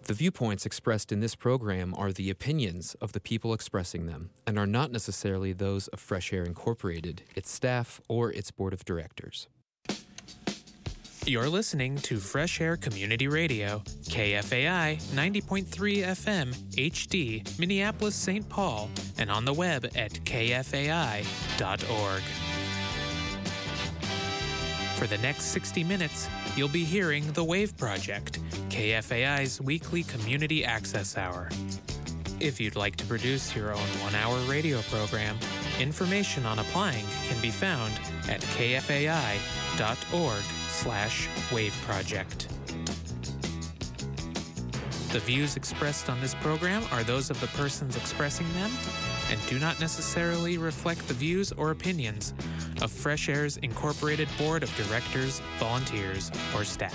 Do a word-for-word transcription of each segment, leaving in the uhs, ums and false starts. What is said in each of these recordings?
The viewpoints expressed in this program are the opinions of the people expressing them and are not necessarily those of Fresh Air Incorporated, its staff, or its board of directors. You're listening to Fresh Air Community Radio, K F A I ninety point three F M H D, Minneapolis, Saint Paul, and on the web at k f a i dot org. For the next sixty minutes, you'll be hearing The Wave Project, K F A I's weekly community access hour. If you'd like to produce your own one-hour radio program, information on applying can be found at k f a i dot org slash wave project. The views expressed on this program are those of the persons expressing them and do not necessarily reflect the views or opinions of Fresh Air's Incorporated Board of Directors, volunteers, or staff.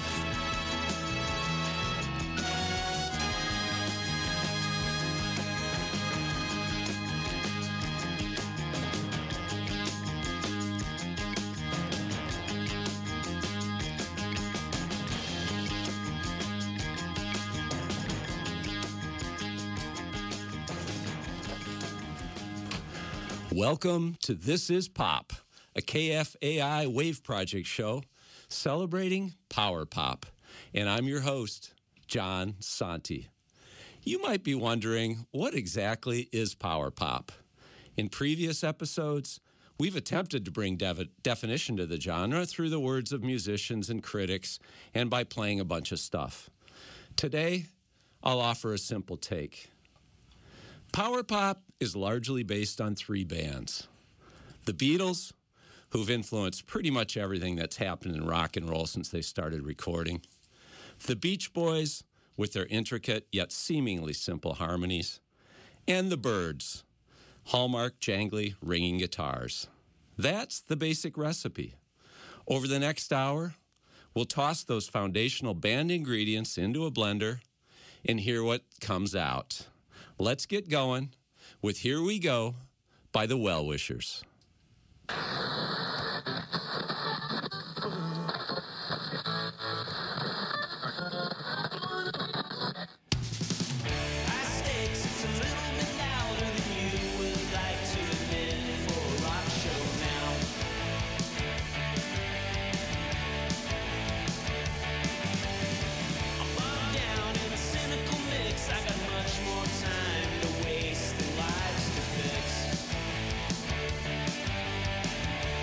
Welcome to This Is Pop, a K F A I Wave Project show celebrating power pop. And I'm your host, John Santi. You might be wondering, what exactly is power pop? In previous episodes, we've attempted to bring dev- definition to the genre through the words of musicians and critics and by playing a bunch of stuff. Today, I'll offer a simple take. Power pop is largely based on three bands. The Beatles, who've influenced pretty much everything that's happened in rock and roll since they started recording. The Beach Boys, with their intricate yet seemingly simple harmonies. And the Byrds, hallmark, jangly, ringing guitars. That's the basic recipe. Over the next hour, we'll toss those foundational band ingredients into a blender and hear what comes out. Let's get going with Here We Go by the Well Wishers. Time to waste and lives to fix.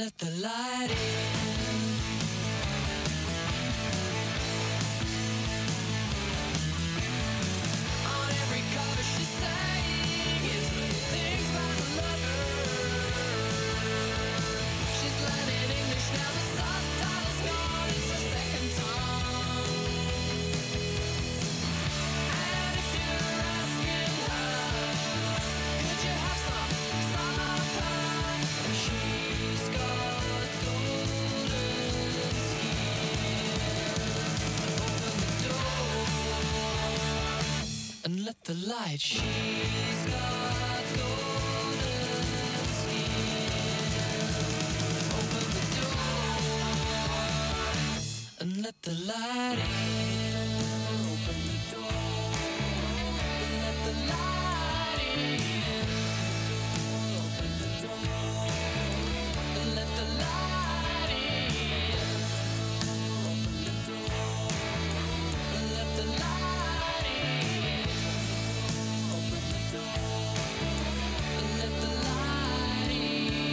let the light in. On every cover she's saying is things about a lover. She's learning English now, the subtitles gone, it's her second tongue. And if you're asking her, could you have some, some of her? She's got golden skin. Open the door and let the light. She's got golden skin. Open the door and let the light in. Open the door and let the light in. Open the door and let the light in. Open the door and let the light in. Open the door and let the light in.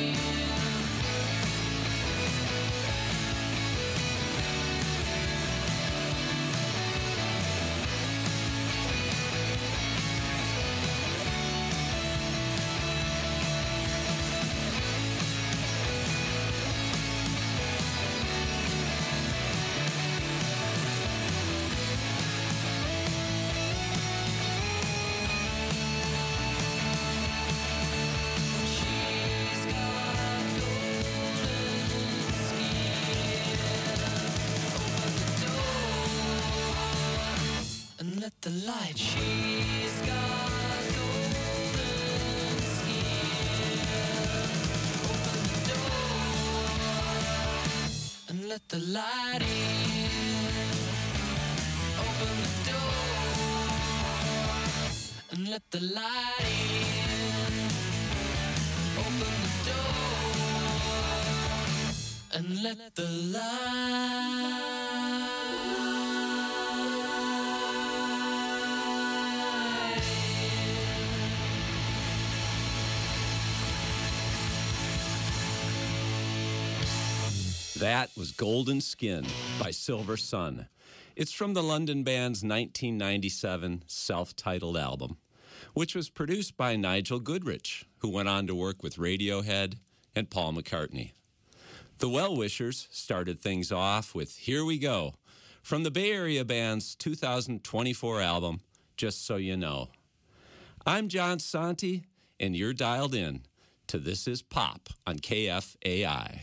She's got golden skin. Open the door and let the light. She's got golden skin. Open the door and let the light in. Open the door and let the light in. Open the door and let the light in. That was Golden Skin by Silver Sun. It's from the London band's nineteen ninety-seven self-titled album, which was produced by Nigel Goodrich, who went on to work with Radiohead and Paul McCartney. The Well-Wishers started things off with Here We Go, from the Bay Area band's two thousand twenty-four album, Just So You Know. I'm John Santi, and you're dialed in to This Is Pop on K F A I.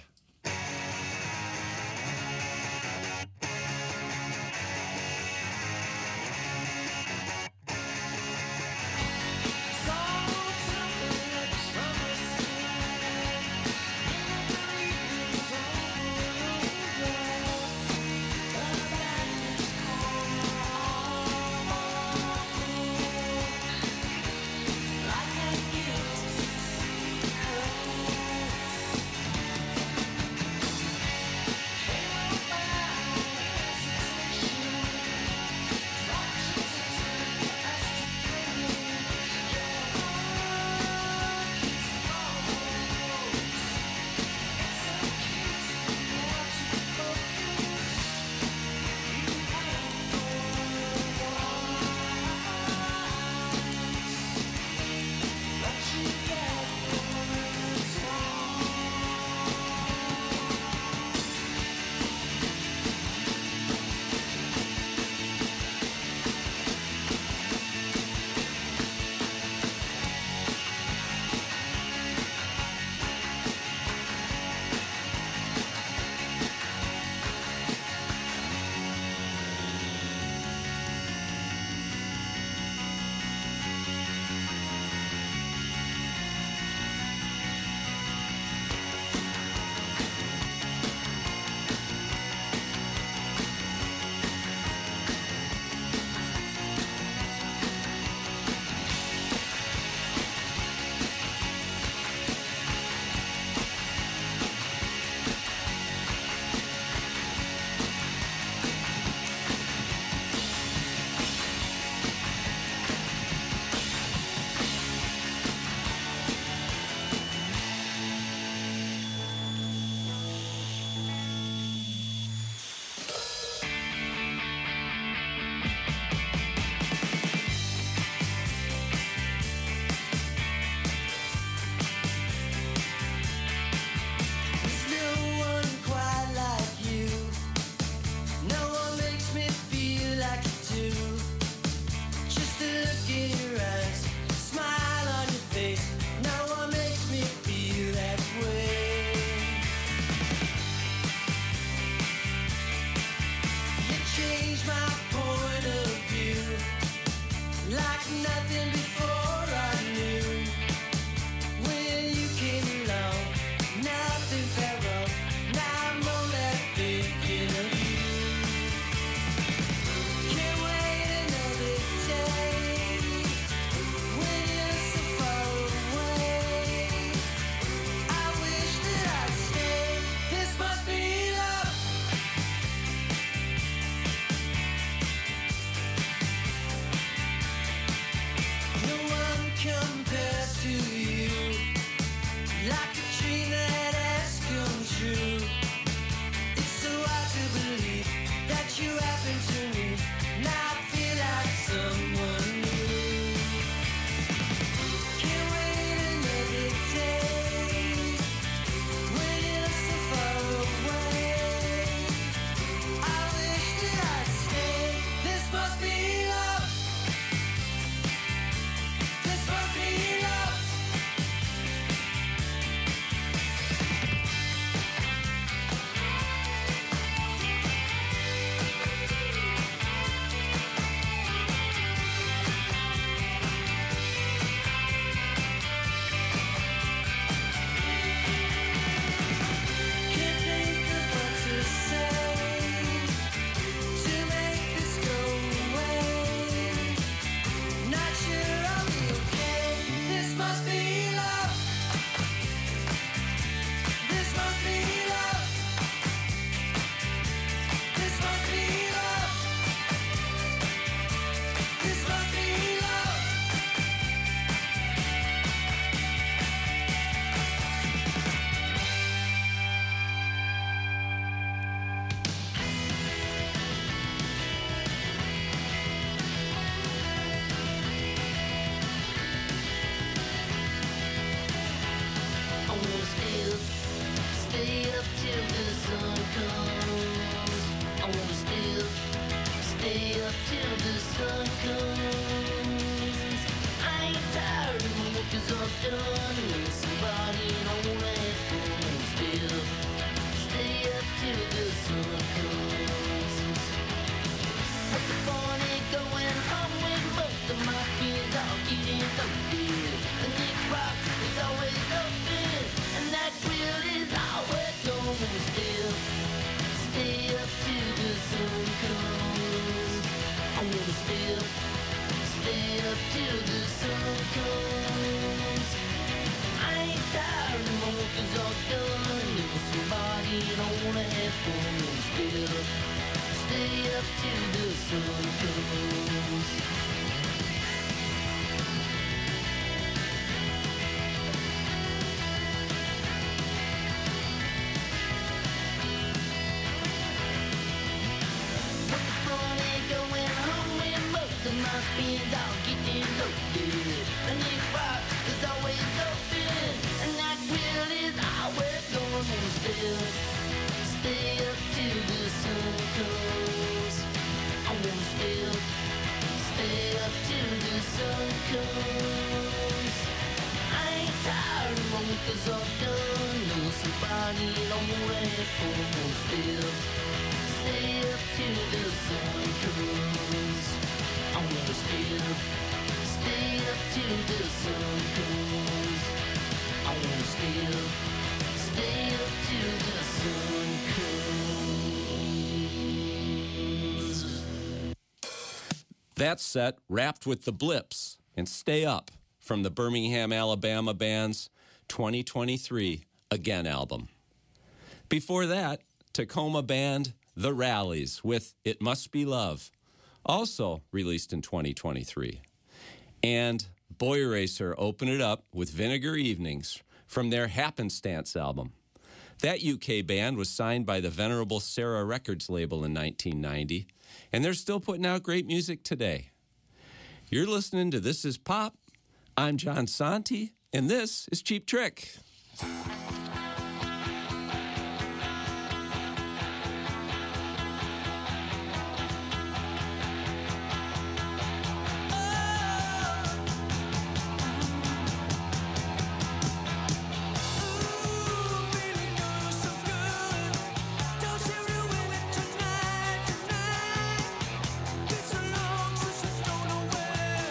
My spins all getting loaded. The next rock is always open, and that grill is always gonna stay. Stay up till the sun comes. I wanna stay up, stay up till the sun comes. I ain't tired of long cause I'm done. Know somebody don't wait for me. Stay up, stay up till the sun comes. I wanna stay up, stay up till the sun comes. I wanna stay up, stay up till the sun comes. That set wrapped with the Blips and Stay Up from the Birmingham, Alabama band's twenty twenty-three Again album. Before that, Tacoma band The Rallies with It Must Be Love, also released in twenty twenty-three. And Boy Eraser opened it up with Vinegar Evenings from their Happenstance album. That U K band was signed by the venerable Sarah Records label in nineteen ninety, and they're still putting out great music today. You're listening to This Is Pop. I'm John Santi, and this is Cheap Trick.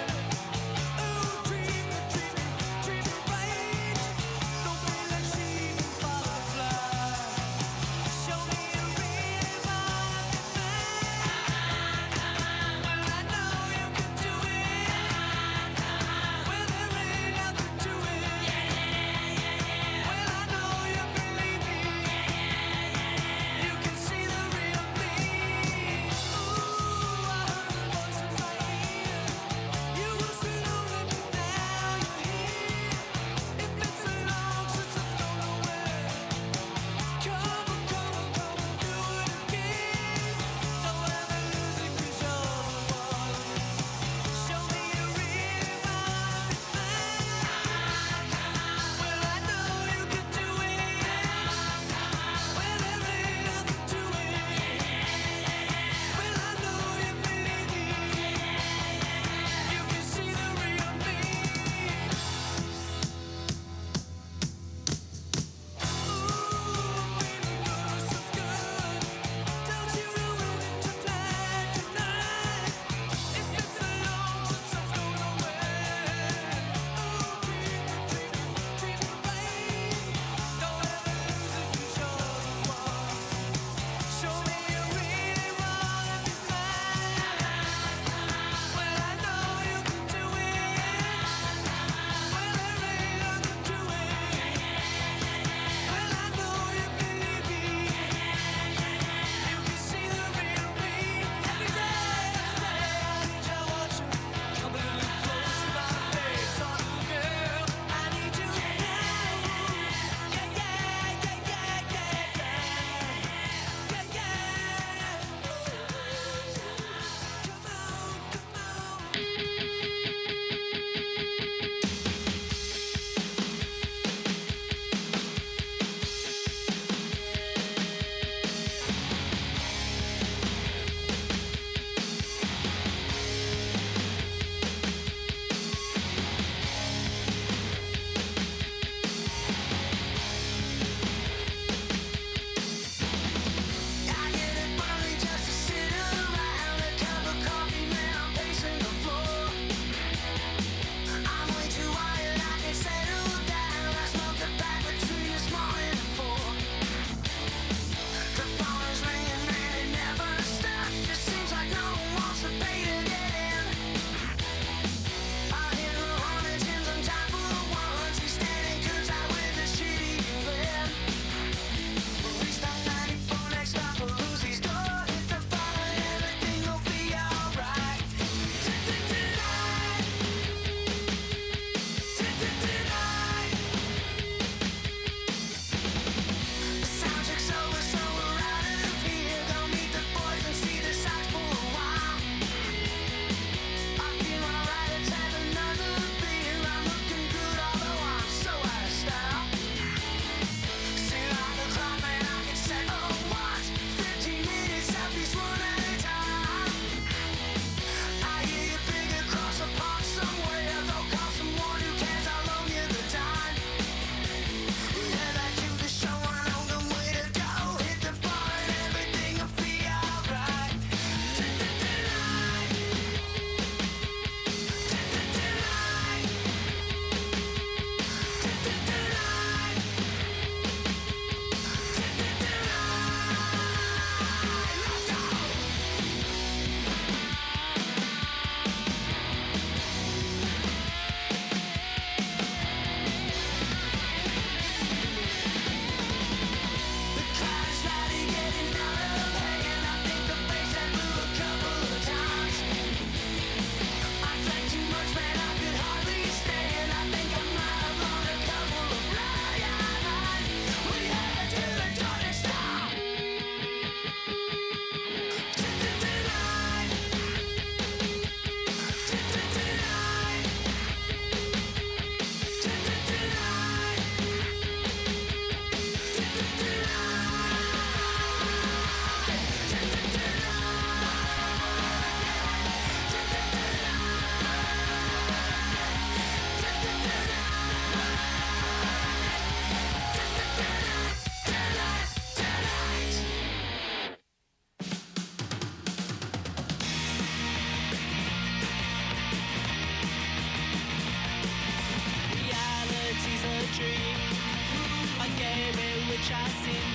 Treat me, treat me, treat me right. Don't be like she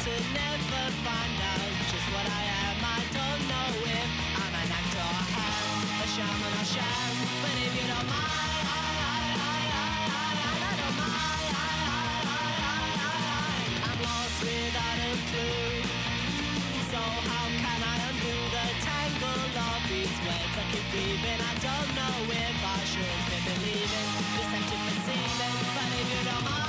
to never find out just what I am. I don't know if I'm an actor or ham, a shaman or sham. But if you don't mind, I, I, I, I, I, I don't mind. I, I, I, I, I, I'm lost without a clue. So how can I undo the tangle of these webs I keep weaving? I don't know if I should be believing this empty perceiving. But if you don't mind,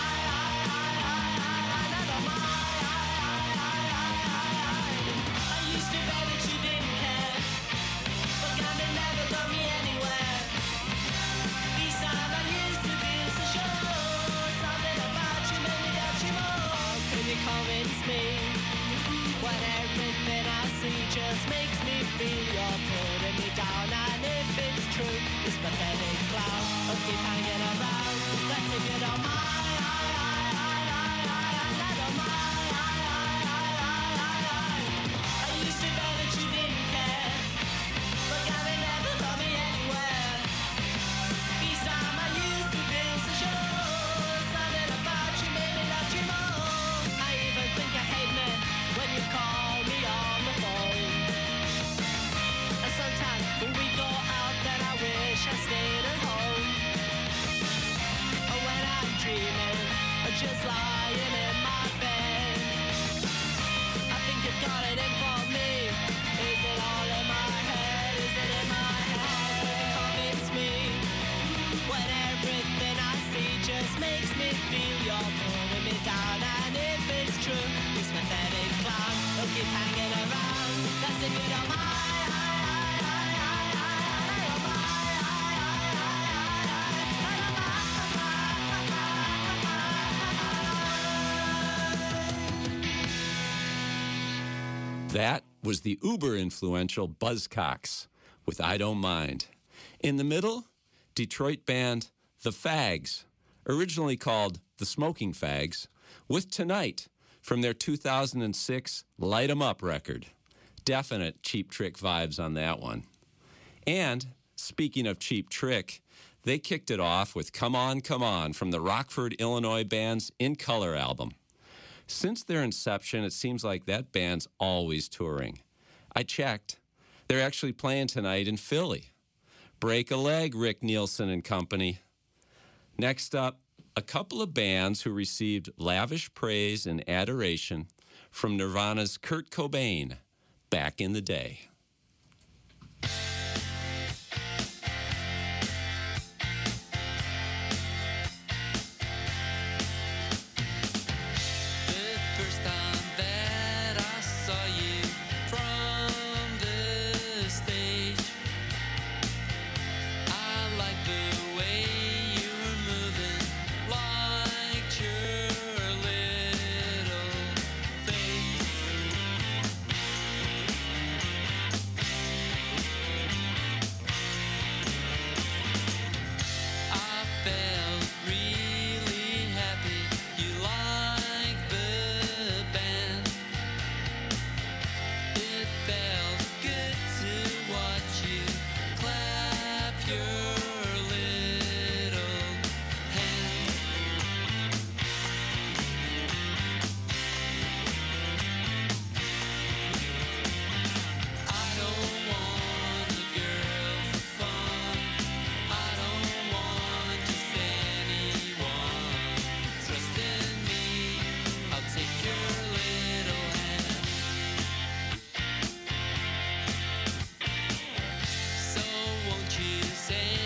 convince me when everything I see just makes me feel you're putting me down. And if it's true, this pathetic cloud will keep hanging around. Let's if you don't mind, I, I, I, I, I, I don't mind. I, I, I, I, I, I used to bet that you didn't care, but Gavin never got me anywhere. Each time I used to feel so sure, something about you made me love you more. Think you hate me when you call me on the phone. And sometimes when we go out, then I wish I stayed at home. And when I'm dreaming, or just lying in my bed, I think you've got it in for me. Is it all in my head? Is it in my head? Will you convince me when everything I see just makes me feel you're pulling me down? And if it's true, this pathetic cloud will keep hanging around. That's if you don't mind. That was the uber-influential Buzzcocks with I Don't Mind. In the middle, Detroit band The Fags, originally called The Smoking Fags, with Tonight from their two thousand six Light 'em Up record. Definite Cheap Trick vibes on that one. And, speaking of Cheap Trick, they kicked it off with Come On, Come On from the Rockford, Illinois band's In Color album. Since their inception, it seems like that band's always touring. I checked. They're actually playing tonight in Philly. Break a leg, Rick Nielsen and company. Next up, a couple of bands who received lavish praise and adoration from Nirvana's Kurt Cobain back in the day. Say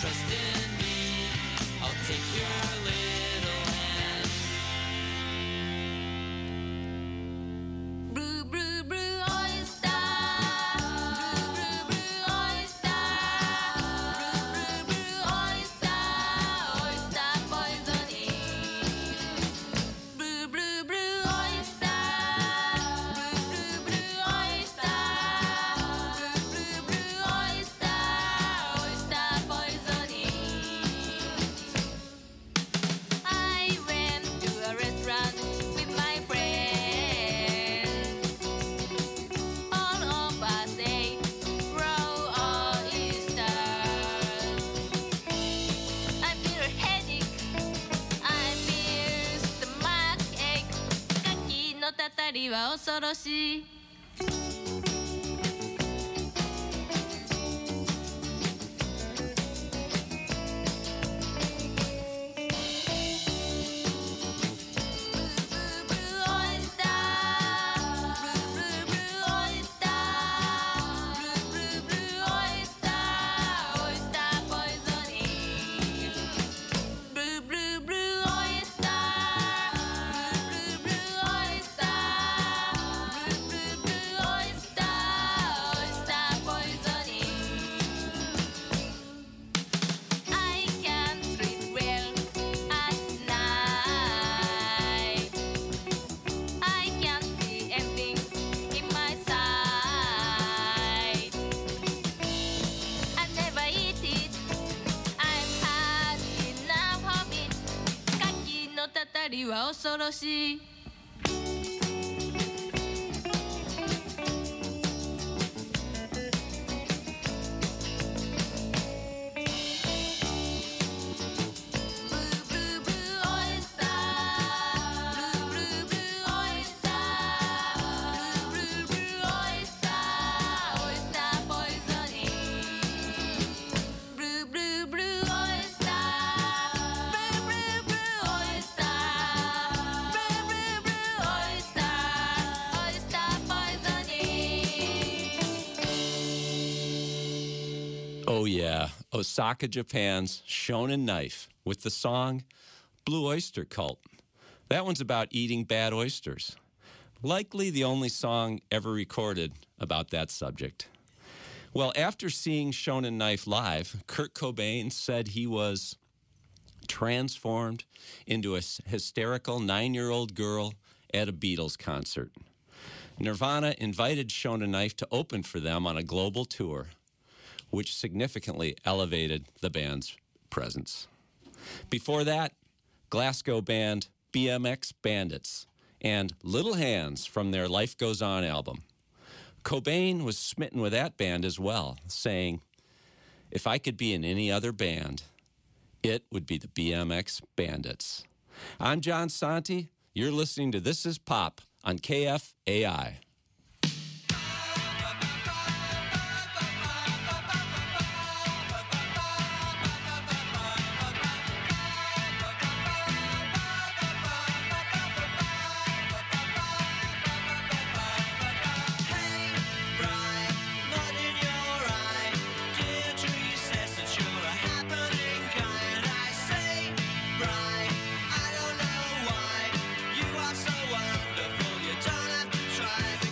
trust in me. I'll take your little hand. Brew, brew, brew, oyster. Brew, brew, brew, oyster. Brew, brew, brew, oyster. Oyster poisoning. Brew, brew, brew, oyster. Brew, brew, brew, oyster. Brew, brew, brew, oyster. Oyster poisoning. I went to a restaurant with my friends. All of us ate raw oysters. I feel a headache. I feel stomachache. 牡蠣のたたりは恐ろしい。I can't sleep well at night. I can't see anything in my sight. I never eat it. I've had enough of it. 牡蠣のたたりは恐ろしい。 Oh, yeah. Osaka, Japan's Shonen Knife with the song Blue Oyster Cult. That one's about eating bad oysters. Likely the only song ever recorded about that subject. Well, after seeing Shonen Knife live, Kurt Cobain said he was transformed into a hysterical nine-year-old girl at a Beatles concert. Nirvana invited Shonen Knife to open for them on a global tour, which significantly elevated the band's presence. Before that, Glasgow band B M X Bandits and Little Hands from their Life Goes On album. Cobain was smitten with that band as well, saying, "If I could be in any other band, it would be the B M X Bandits." I'm John Santi. You're listening to This Is Pop on K F A I. I don't know why you are so wonderful. You don't have to try.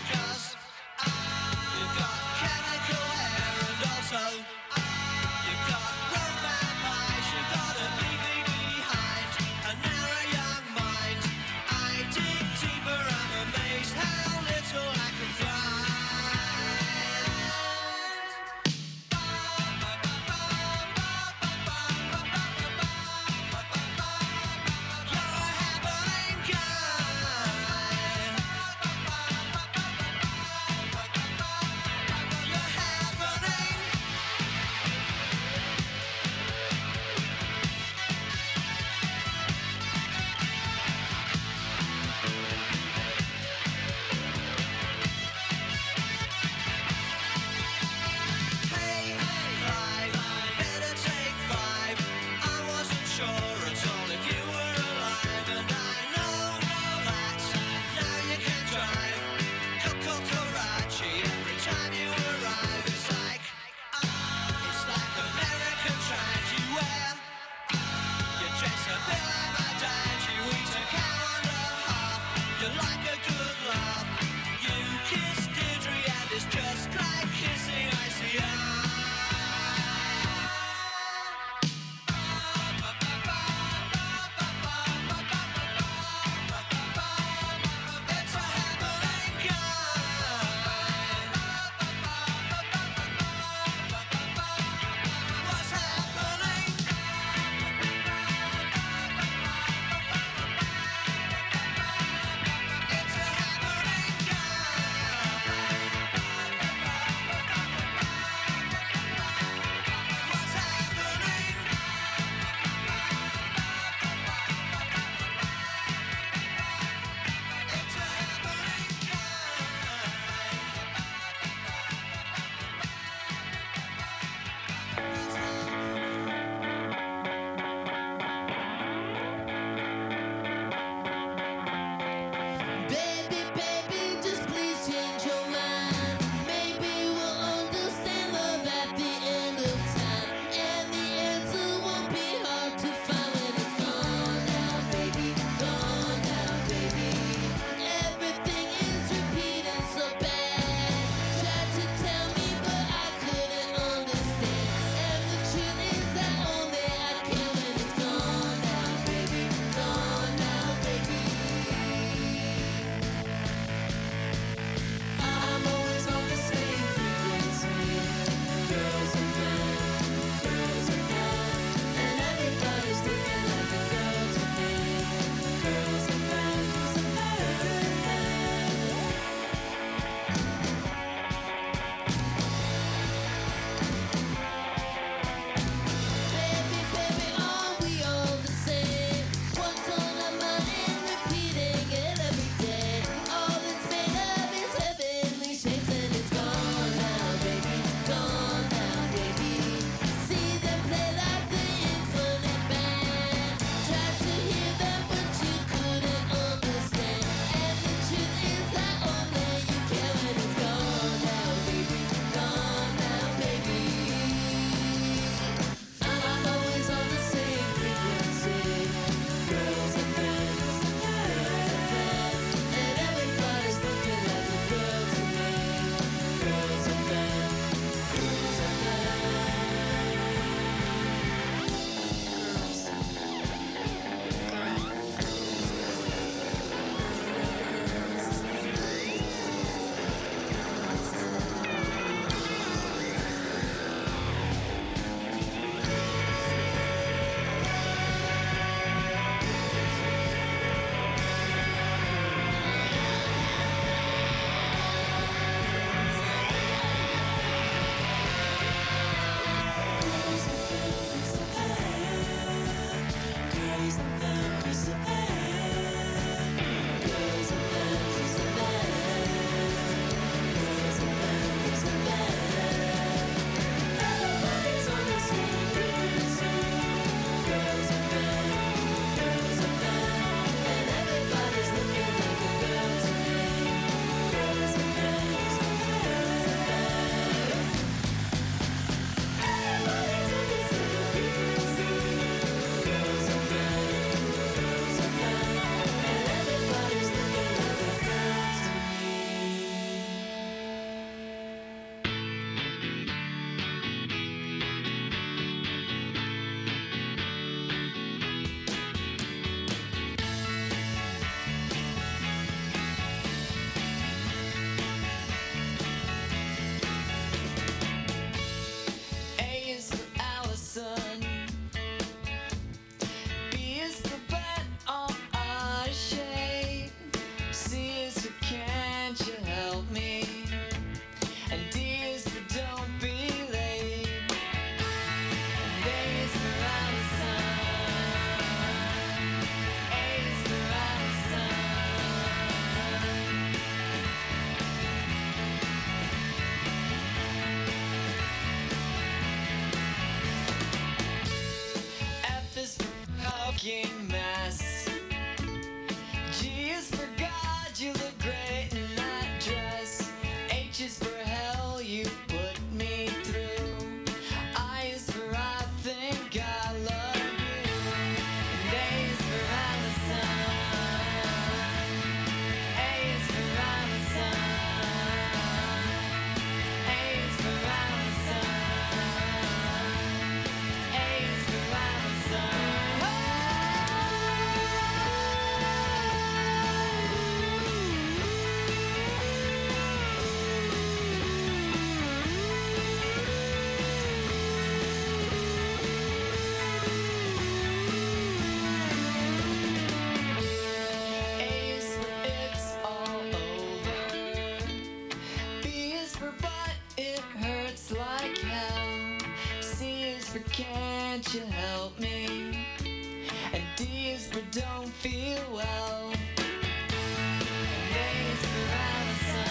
you help me? And D is for don't feel well. And A is for Allison.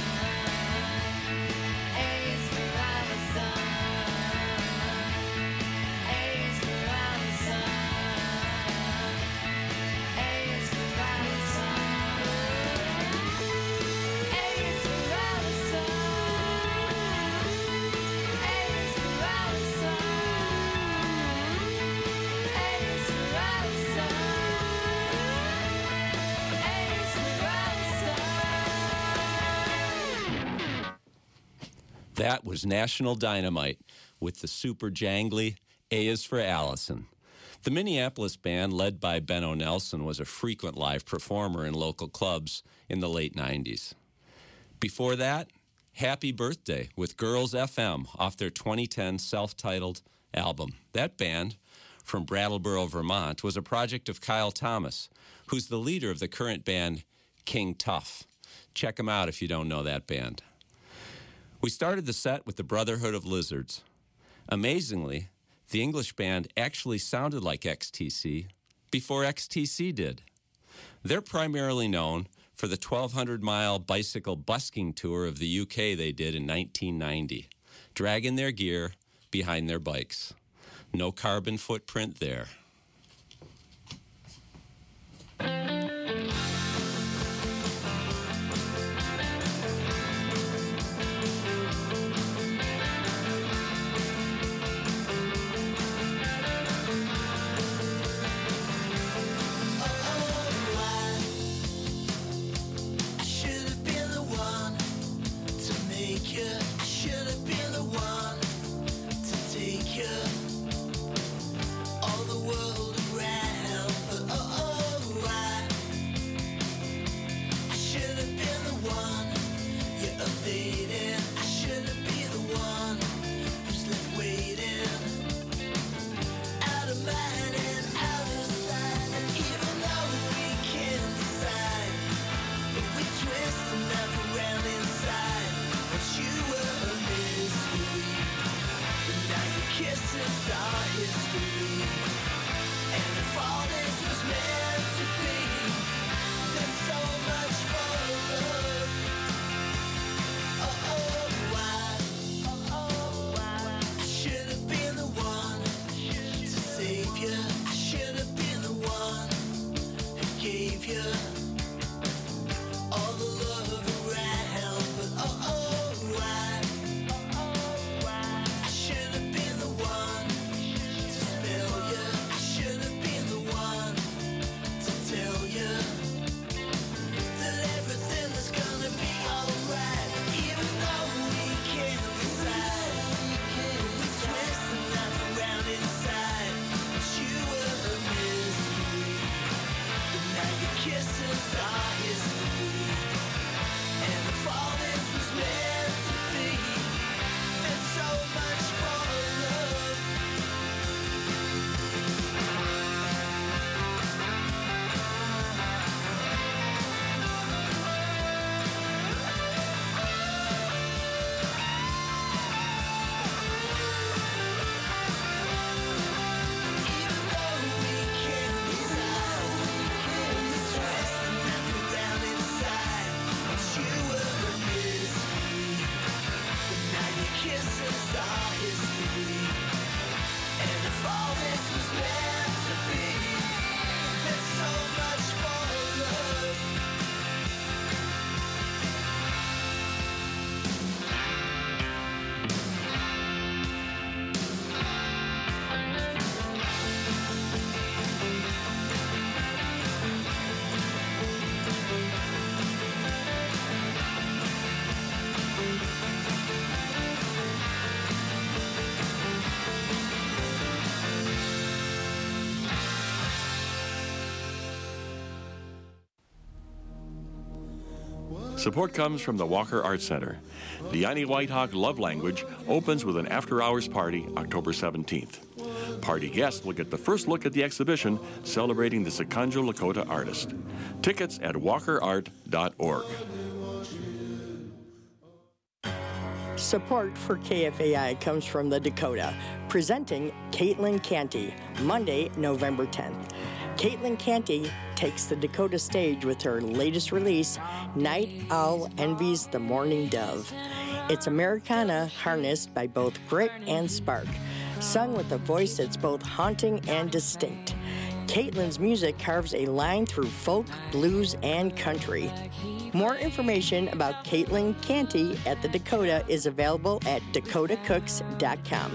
A is for Allison. A is for Allison. A is for Allison. A is for Allison. A is for Allison. A is for Allison. A is for Allison. That was National Dynamite with the super jangly A is for Allison. The Minneapolis band, led by Benno Nelson, was a frequent live performer in local clubs in the late nineties. Before that, Happy Birthday with Girls F M off their twenty ten self-titled album. That band, from Brattleboro, Vermont, was a project of Kyle Thomas, who's the leader of the current band King Tough. Check him out if you don't know that band. We started the set with the Brotherhood of Lizards. Amazingly, the English band actually sounded like X T C before X T C did. They're primarily known for the twelve hundred mile bicycle busking tour of the U K they did in nineteen ninety, dragging their gear behind their bikes. No carbon footprint there. I should have been the one to make you. I should have been the one to take you all the world around. But oh, oh, I, I should have been the one you're updating. I should have been the one who's left waiting, out of mind and out of sight. And even though we can't decide, but we twist and laugh around inside. Once you were a mystery, but now your kisses are history. And if all this was meant to be, then so much for love. Oh, oh, I, oh, oh, I, I should have been the one to save you. I should have been the one who gave you all the love around. But oh, oh, I, I should have been the one to spell you. I should have been the one to tell you that everything is gonna be alright. Even though we can't decide, we twist and laugh around inside. But you were a mystery, but now your kisses are history. And if all this was meant to be, then so much for love. Even though we can't decide, we twist and laugh around inside. But you were a mystery, but now your kisses are history. And if all this was meant to be, then so much for love. Support comes from the Walker Art Center. Deani Whitehawk Love Language opens with an after-hours party October seventeenth. Party guests will get the first look at the exhibition celebrating the Sikanjo Lakota artist. Tickets at walker art dot org. Support for K F A I comes from the Dakota, presenting Caitlin Canty, Monday, November tenth. Caitlin Canty takes the Dakota stage with her latest release, Night Owl Envies the Morning Dove. It's Americana harnessed by both grit and spark, sung with a voice that's both haunting and distinct. Caitlin's music carves a line through folk, blues, and country. More information about Caitlin Canty at the Dakota is available at dakota cooks dot com.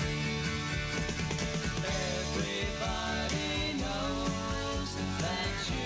Everybody knows that you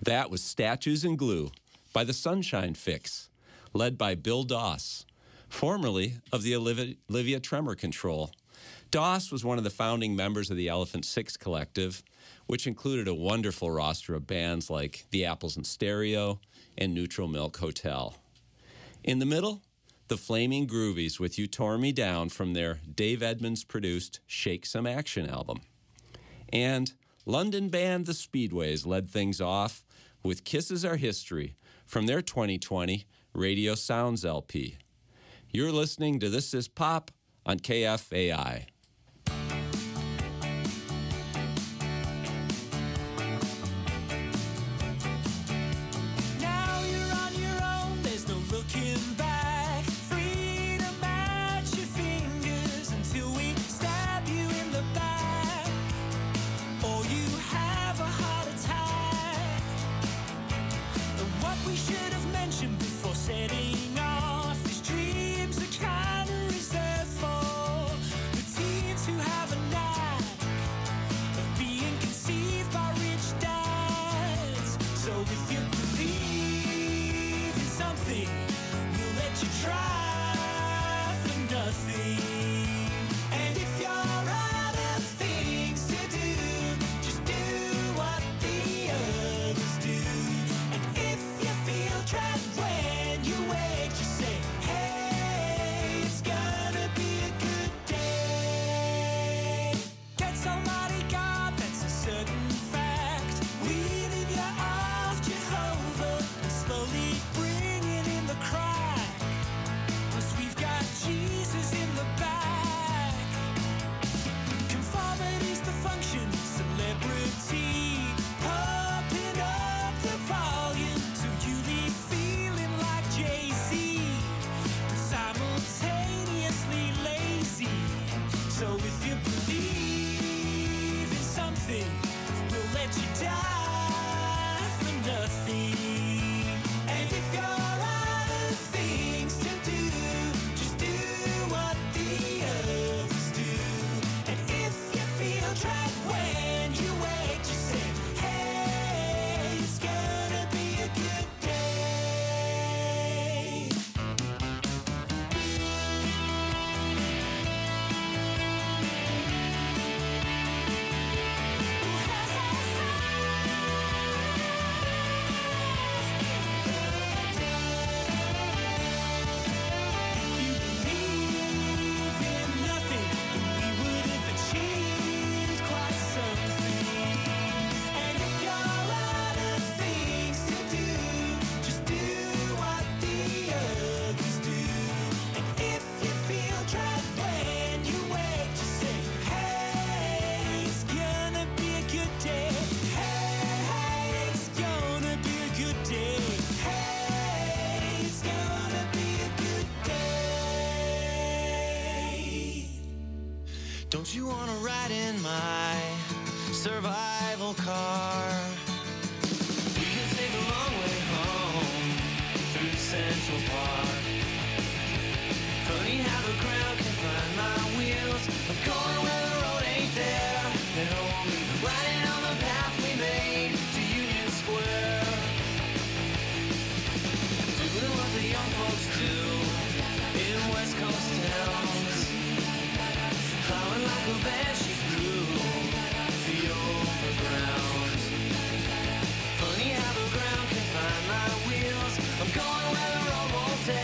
That was Statues and Glue by the Sunshine Fix, led by Bill Doss, formerly of the Olivia, Olivia Tremor Control. Doss was one of the founding members of the Elephant Six Collective, which included a wonderful roster of bands like The Apples in Stereo and Neutral Milk Hotel. In the middle, the Flaming Groovies with You Tore Me Down from their Dave Edmunds-produced Shake Some Action album. And London band The Speedways led things off with Kisses Are History from their twenty twenty Radio Sounds L P. You're listening to This Is Pop on K F A I. Don't you wanna ride in my survival car? We can take a long way home through Central Park. Funny how the ground can find my wheels. I'm going where the road ain't there. They hold me riding on the path we made to Union Square. Doing what the young folks do in West Coast towns. Plowing like a banshee through the overground. Funny how the ground can find my wheels. I'm going where the road won't take.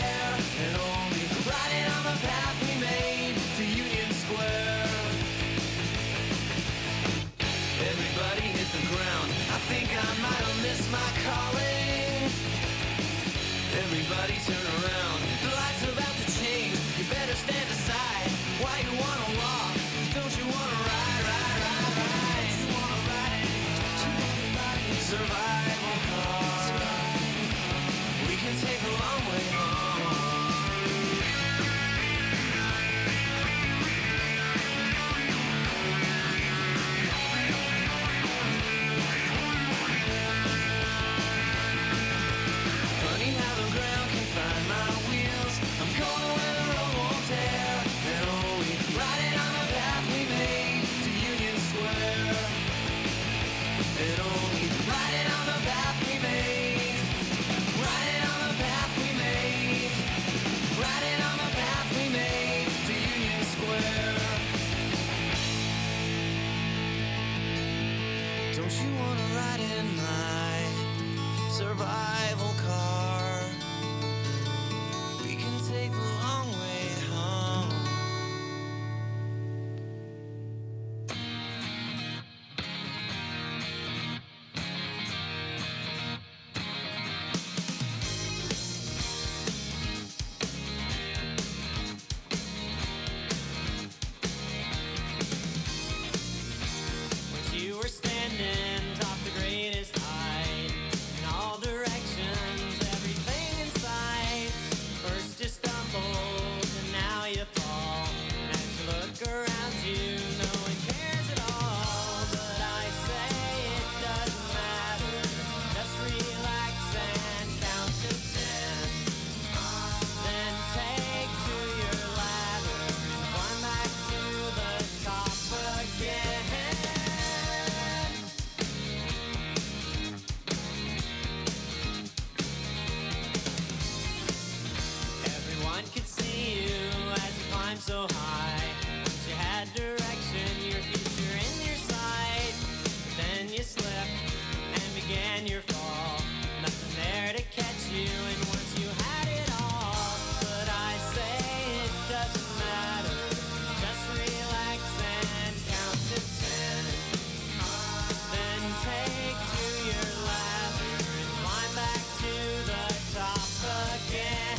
one could see you as you climbed so high. Once you had direction, your future in your sight. But then you slipped and began your fall. Nothing there to catch you, and once you had it all. But I say it doesn't matter. Just relax and count to ten. Then take to your ladder and climb back to the top again.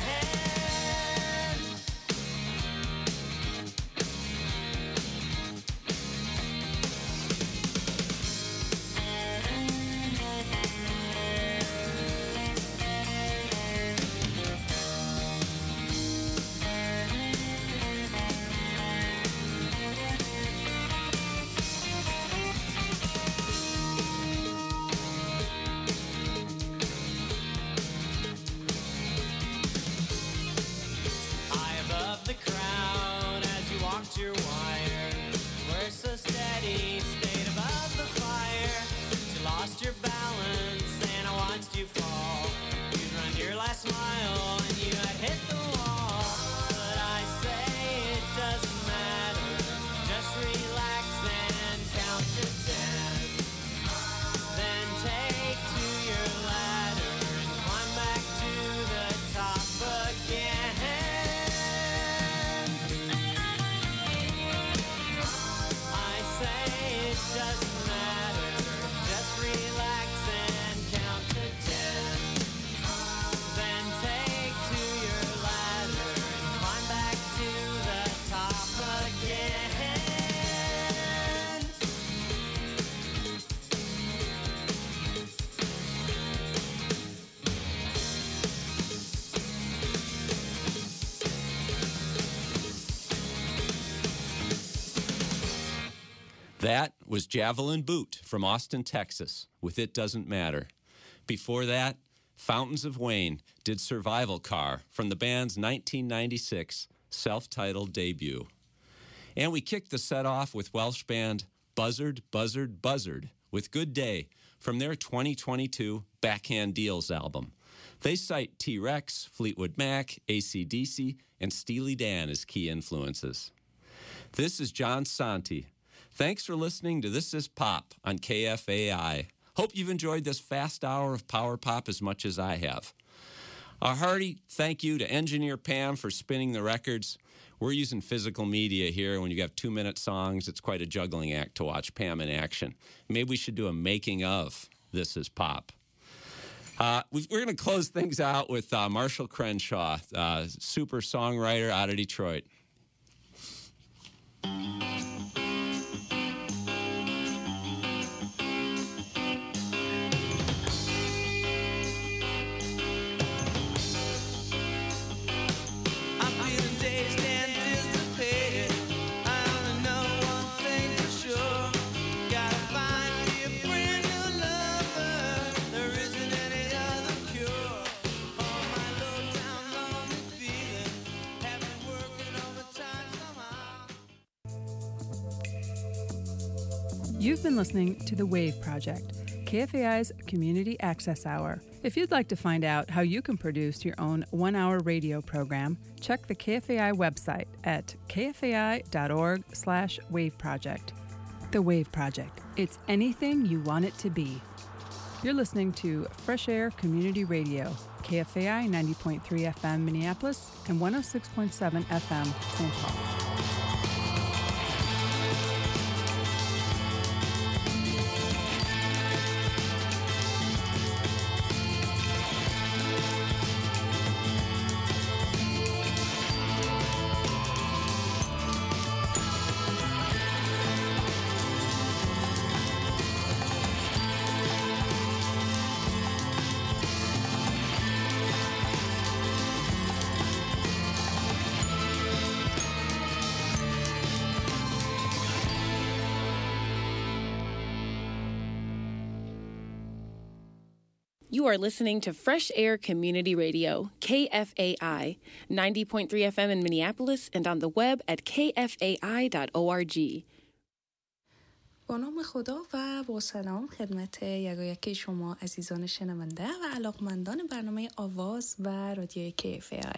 High above the crowd as you walked your wire, you were so steady, stayed above the fire. You lost your balance and I watched you fall. You'd run your last mile and you had hit the wall. But I say it doesn't matter, just relax and count to ten. Then take to your ladder and climb back to the top again. I say it doesn't matter, just relax and count to ten. Then take to your ladder and climb back to the top again. That was Javelin Boot from Austin, Texas, with It Doesn't Matter. Before that, Fountains of Wayne did Survival Car from the band's nineteen ninety-six self-titled debut. And we kicked the set off with Welsh band Buzzard, Buzzard, Buzzard with Good Day from their twenty twenty-two Backhand Deals album. They cite T-Rex, Fleetwood Mac, A C D C, and Steely Dan as key influences. This is John Santi. Thanks for listening to This Is Pop on K F A I. Hope you've enjoyed this fast hour of Power Pop as much as I have. A hearty thank you to engineer Pam for spinning the records. We're using physical media here. When you have two-minute songs, it's quite a juggling act to watch Pam in action. Maybe we should do a making of This Is Pop. Uh, we're going to close things out with uh, Marshall Crenshaw, uh, super songwriter out of Detroit. You've been listening to The Wave Project, K F A I's Community Access Hour. If you'd like to find out how you can produce your own one-hour radio program, check the K F A I website at kfai.org slash wave project. The Wave Project. It's anything you want it to be. You're listening to Fresh Air Community Radio, K F A I ninety point three F M Minneapolis and one oh six point seven F M Saint Paul. You are listening to Fresh Air Community Radio, K F A I, ninety point three F M in Minneapolis and on the web at k f a i dot org. با نام خدا و با سلام خدمت یکایک شما عزیزان شنونده و علاقمندان برنامه آواز و رادیوی کی اف ای آی.